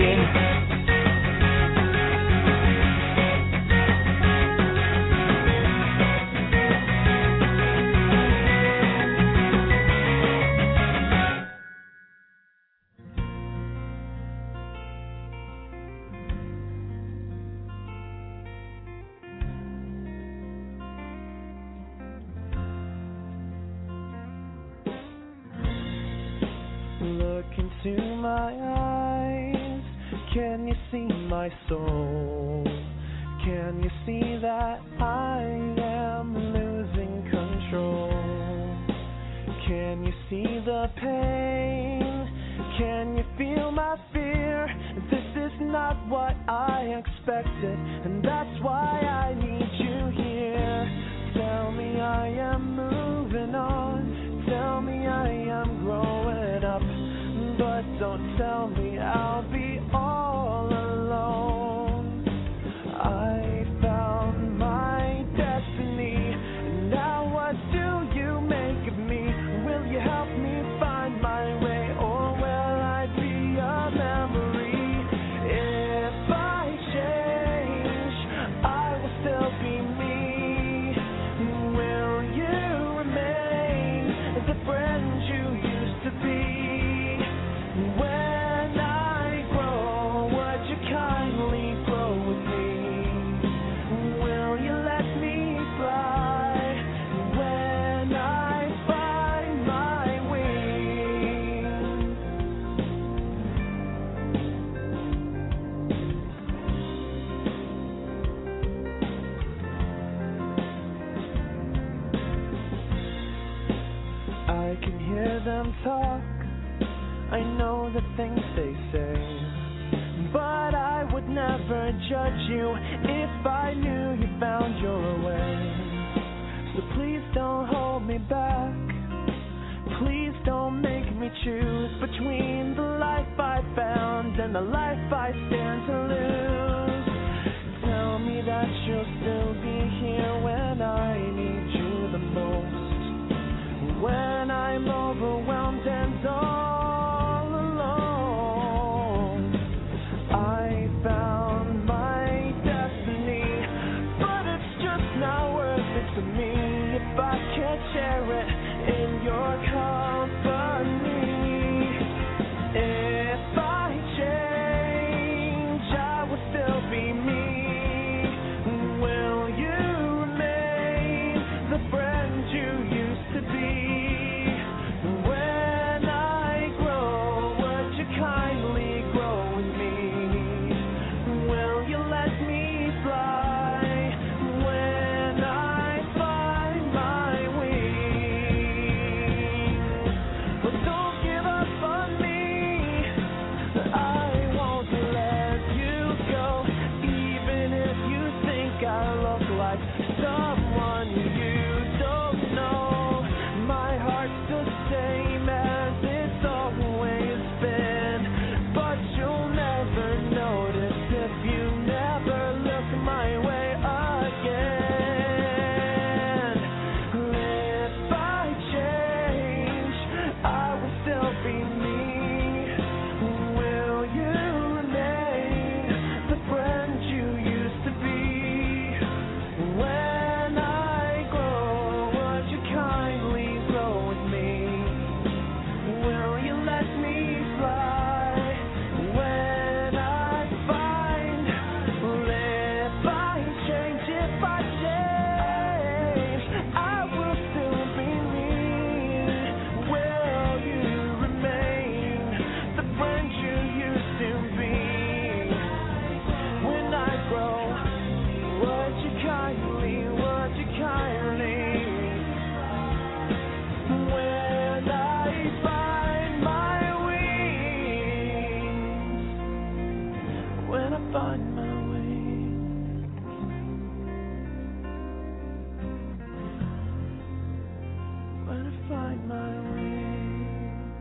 Look into my eyes, can you see my soul? Can you see that I am losing control? Can you see the pain? Can you feel my fear? This is not what I expected, and that's why I need you here. Tell me I am moving on, tell me I am growing up, but don't tell me I'll be all alone. I found my destiny, and now what do you make of me? Will you help me find my way, or will I be a memory? If I change, I will still be me. Will you remain the friend you used to be? When I grow, would you kindly grow with me? Will you let me fly when I find my wings? I can hear them talk, I know the things they say, but I would never judge you if I knew you found your way. So please don't hold me back. Please don't make me choose between the life I found and the life I stand to lose. Tell me that you'll still be here when I need you the most. When I'm overwhelmed and all alone, I found my destiny, but it's just not worth it to me if I can't share it in your company. If I change, I will still be me. Will you remain the friend you used to be? When I grow, would you kindly grow with me? Will you let me fly when I find my wings? But don't give up on me. I won't let you go, even if you think I look like someone you don't know. My heart's the same as it's always been, but you'll never notice if you never look my way again. If I change, I will still be me. Will you remain the friend you used to be? When I grow, would you kindly grow with me? Will you let me fly when I find? If I change, I will still be me. Will you remain the friend you used to be? When I grow, would you kindly? When I find my wings, when I find my wings, when I find my wings.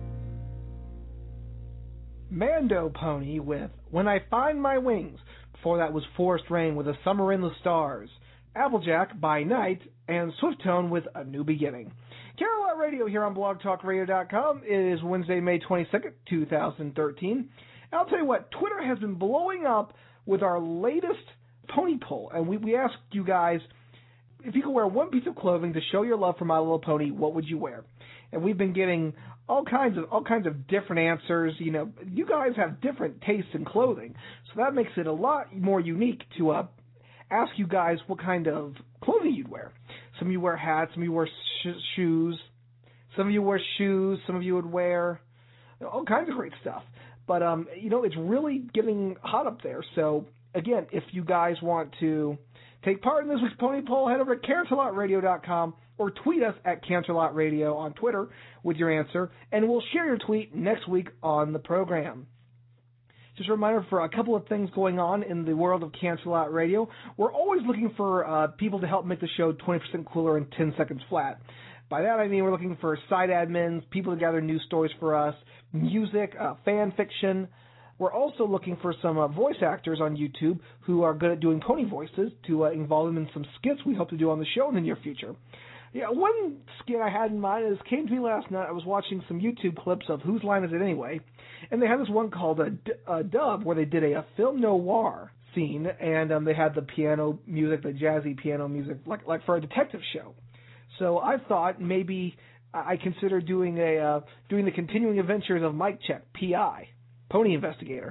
Mando Pony with When I Find My Wings. Before that was Forest Rain with A Summer in the Stars, Applejack by Night, and Swifttone with A New Beginning. Caroline Radio here on blogtalkradio.com. It is Wednesday, May 22nd, 2013. And I'll tell you what, Twitter has been blowing up with our latest pony poll. And we asked you guys, if you could wear one piece of clothing to show your love for My Little Pony, what would you wear? And we've been getting all kinds of different answers. You know, you guys have different tastes in clothing, so that makes it a lot more unique to ask you guys what kind of clothing you'd wear. Some of you wear hats, some of you wear shoes, some of you wear shoes, some of you would wear all kinds of great stuff. But it's really getting hot up there. So again, if you guys want to take part in this week's pony poll, head over to CanterlotRadio.com or tweet us at CanterlotRadio on Twitter with your answer, and we'll share your tweet next week on the program. Just a reminder for a couple of things going on in the world of Canterlot Radio. We're always looking for people to help make the show 20% cooler in 10 seconds flat. By that I mean we're looking for site admins, people to gather news stories for us, music, fan fiction. We're also looking for some voice actors on YouTube who are good at doing pony voices to involve them in some skits we hope to do on the show in the near future. Yeah, one skit I had in mind is came to me last night. I was watching some YouTube clips of Whose Line Is It Anyway? And they had this one called a dub where they did a film noir scene, and they had the piano music, the jazzy piano music, like for a detective show. So I thought maybe I consider doing the continuing adventures of Mike Check, P.I., Pony Investigator,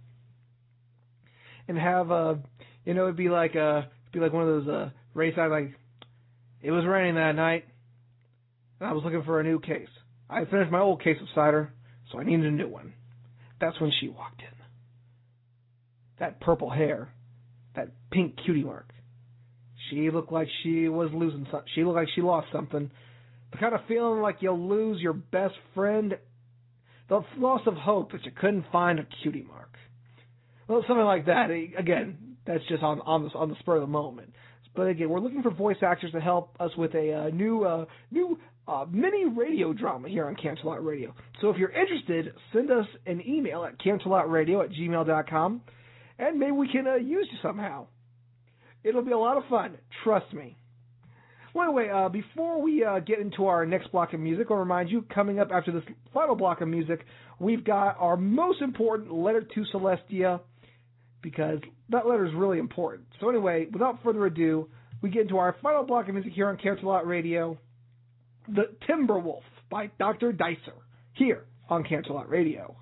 and have it'd be like one of those race signs like, it was raining that night, and I was looking for a new case. I had finished my old case of cider, so I needed a new one. That's when she walked in. That purple hair, that pink cutie mark. She looked like she was losing something. She looked like she lost something. The kind of feeling like you'll lose your best friend. The loss of hope that you couldn't find a cutie mark. Well, something like that. Again, that's just on the spur of the moment. But again, we're looking for voice actors to help us with a new mini radio drama here on Canterlot Radio. So if you're interested, send us an email at canterlotradio@gmail.com, and maybe we can use you somehow. It'll be a lot of fun, trust me. Well, anyway, before we get into our next block of music, I'll remind you, coming up after this final block of music, we've got our most important letter to Celestia, because that letter is really important. So anyway, without further ado, we get into our final block of music here on Canterlot Radio, The Timberwolf by Dr. Dicer, here on Canterlot Radio.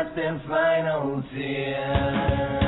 last and final tear.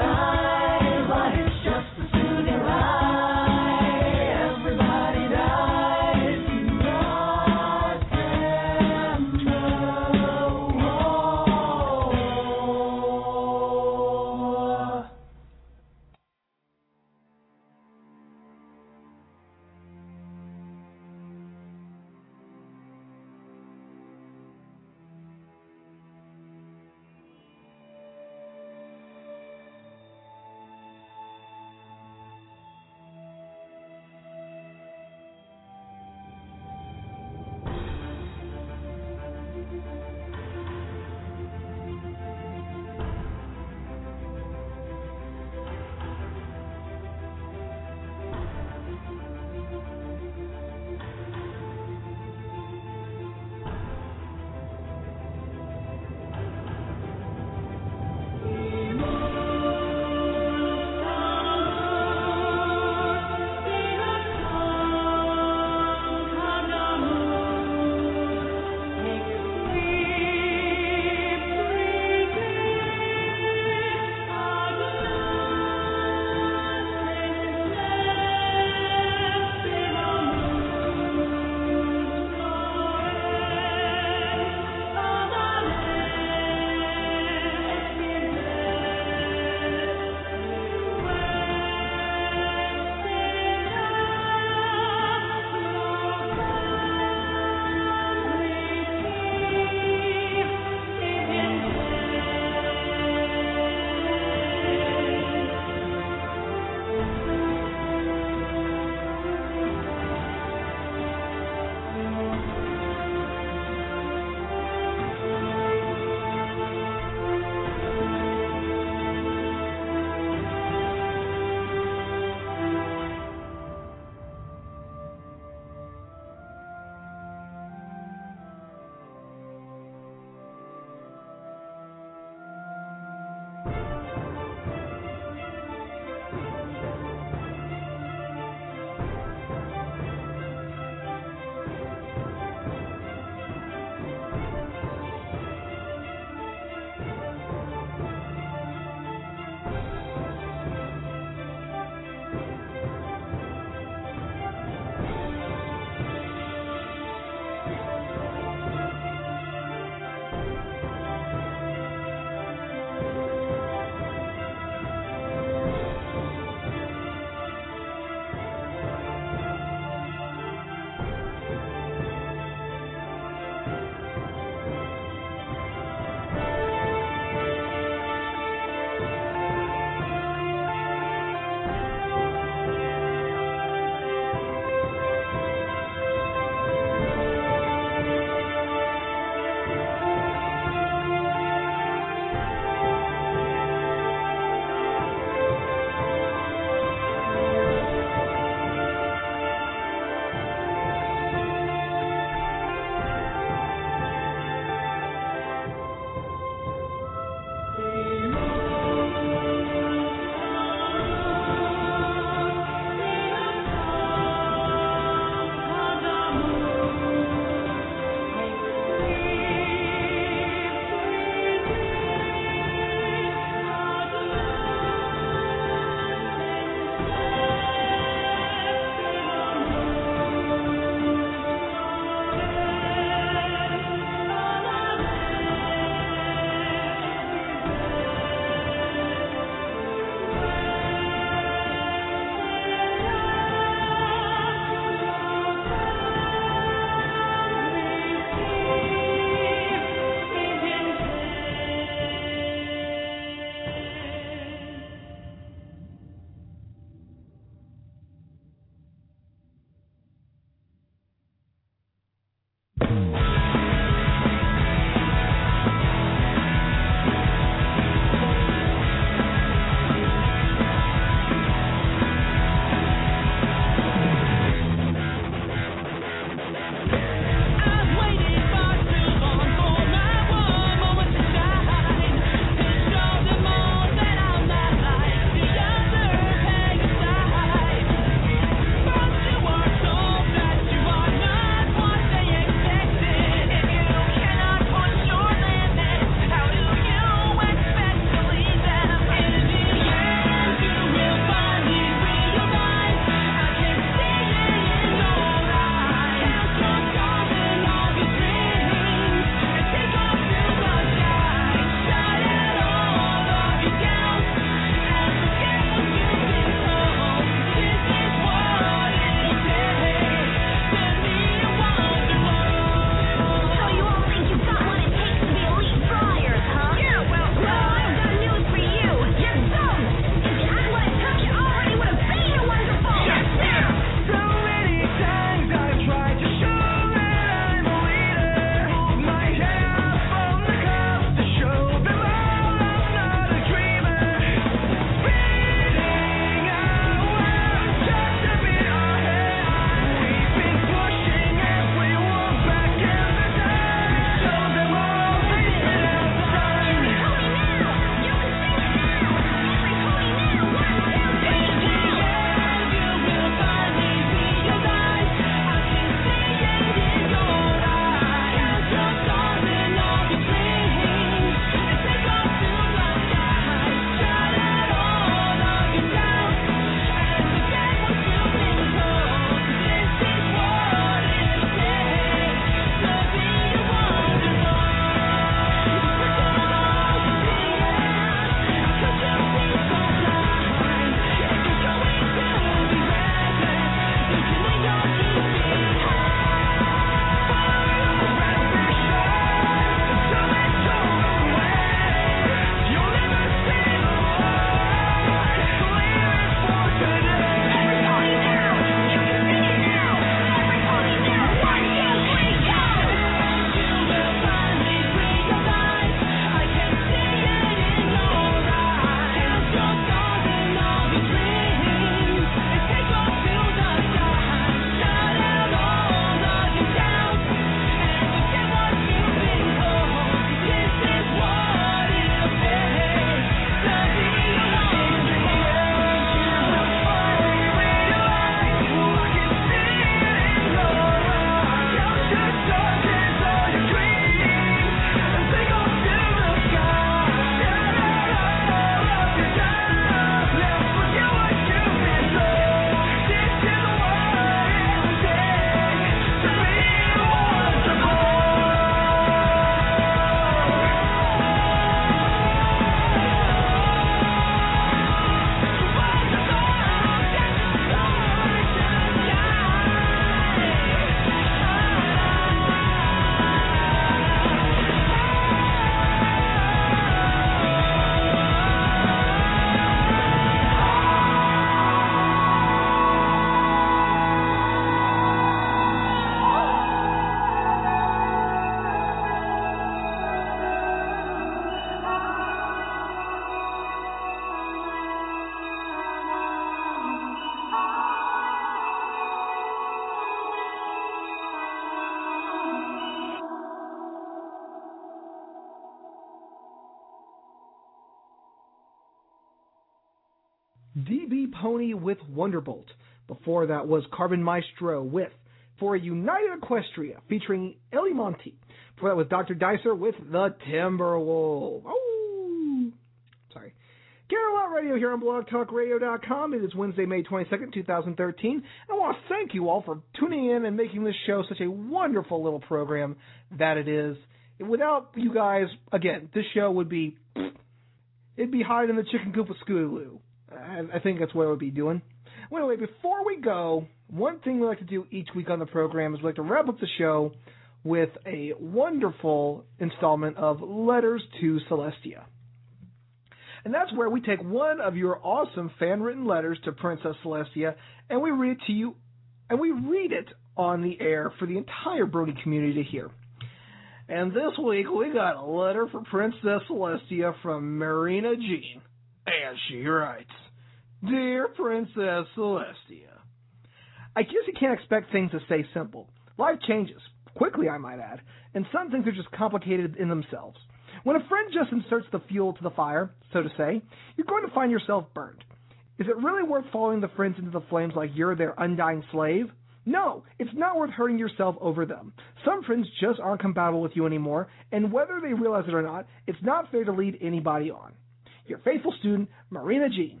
DB Pony with Wonderbolt. Before that was Carbon Maestro with For a United Equestria featuring Ellie Monty. Before that was Dr. Dicer with The Timberwolf. Oh, sorry. Camelot Radio here on blogtalkradio.com. It is Wednesday, May 22nd, 2013. And I want to thank you all for tuning in and making this show such a wonderful little program that it is. Without you guys, again, this show would be, it'd be hiding in the chicken coop with Scootaloo. I think that's what it would be doing. Well, anyway, before we go, one thing we like to do each week on the program is we like to wrap up the show with a wonderful installment of Letters to Celestia. And that's where we take one of your awesome fan-written letters to Princess Celestia, and we read it to you, and we read it on the air for the entire Brody community to hear. And this week, we got a letter for Princess Celestia from Marina Jean. And she writes, Dear Princess Celestia, I guess you can't expect things to stay simple. Life changes, quickly I might add, and some things are just complicated in themselves. When a friend just inserts the fuel to the fire, so to say, you're going to find yourself burned. Is it really worth following the friends into the flames like you're their undying slave? No, it's not worth hurting yourself over them. Some friends just aren't compatible with you anymore, and whether they realize it or not, it's not fair to lead anybody on. Your faithful student, Marina Jean.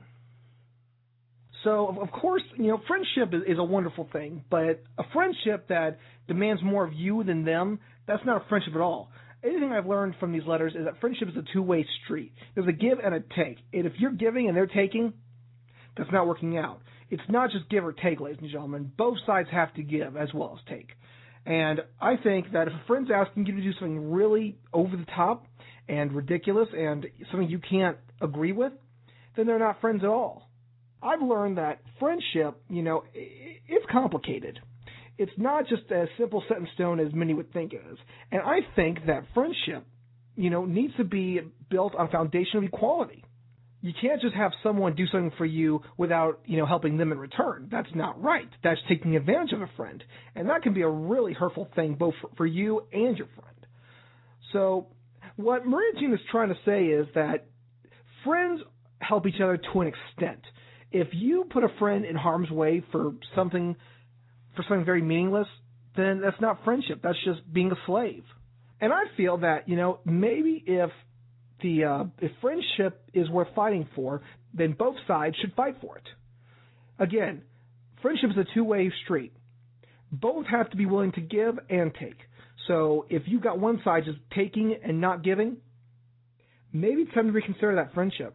So, of course, friendship is a wonderful thing, but a friendship that demands more of you than them, that's not a friendship at all. Anything I've learned from these letters is that friendship is a two-way street. There's a give and a take. And if you're giving and they're taking, that's not working out. It's not just give or take, ladies and gentlemen. Both sides have to give as well as take. And I think that if a friend's asking you to do something really over the top and ridiculous and something you can't agree with, then they're not friends at all. I've learned that friendship, it's complicated. It's not just as simple set in stone as many would think it is. And I think that friendship, needs to be built on a foundation of equality. You can't just have someone do something for you without, helping them in return. That's not right. That's taking advantage of a friend. And that can be a really hurtful thing both for you and your friend. So what Maria Jean is trying to say is that friends help each other to an extent. If you put a friend in harm's way for something very meaningless, then that's not friendship. That's just being a slave. And I feel that, maybe if friendship is worth fighting for, then both sides should fight for it. Again, friendship is a two-way street. Both have to be willing to give and take. So if you've got one side just taking and not giving, maybe it's time to reconsider that friendship.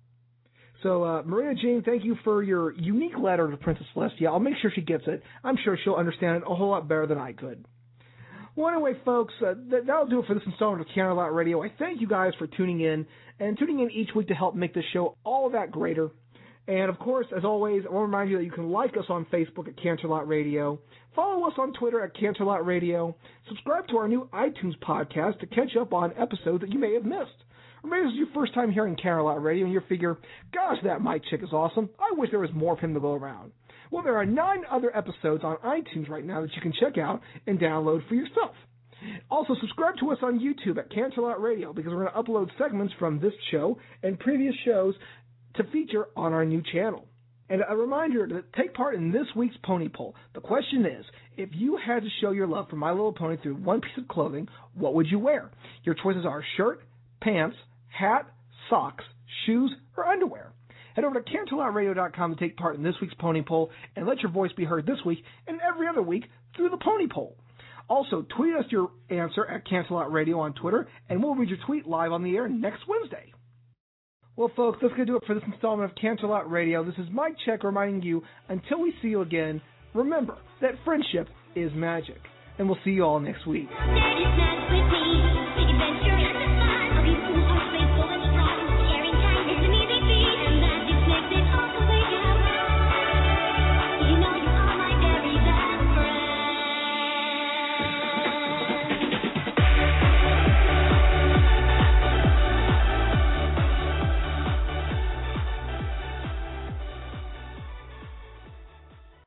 So, Maria Jean, thank you for your unique letter to Princess Celestia. I'll make sure she gets it. I'm sure she'll understand it a whole lot better than I could. Well, anyway, folks, that'll do it for this installment of Canterlot Radio. I thank you guys for tuning in each week to help make this show all of that greater. And, of course, as always, I want to remind you that you can like us on Facebook at Canterlot Radio, follow us on Twitter at Canterlot Radio, subscribe to our new iTunes podcast to catch up on episodes that you may have missed. Or maybe this is your first time hearing Canterlot Radio and you figure, gosh, that Mike chick is awesome. I wish there was more of him to go around. Well, there are 9 other episodes on iTunes right now that you can check out and download for yourself. Also, subscribe to us on YouTube at Canterlot Radio because we're going to upload segments from this show and previous shows to feature on our new channel. And a reminder to take part in this week's Pony Poll. The question is, if you had to show your love for My Little Pony through one piece of clothing, what would you wear? Your choices are shirt, pants, hat, socks, shoes, or underwear. Head over to CanterlotRadio.com to take part in this week's Pony Poll and let your voice be heard this week and every other week through the Pony Poll. Also, tweet us your answer at Canterlot Radio on Twitter, and we'll read your tweet live on the air next Wednesday. Well, folks, that's going to do it for this installment of Canterlot Radio. This is Mike Check reminding you, until we see you again, remember that friendship is magic. And we'll see you all next week.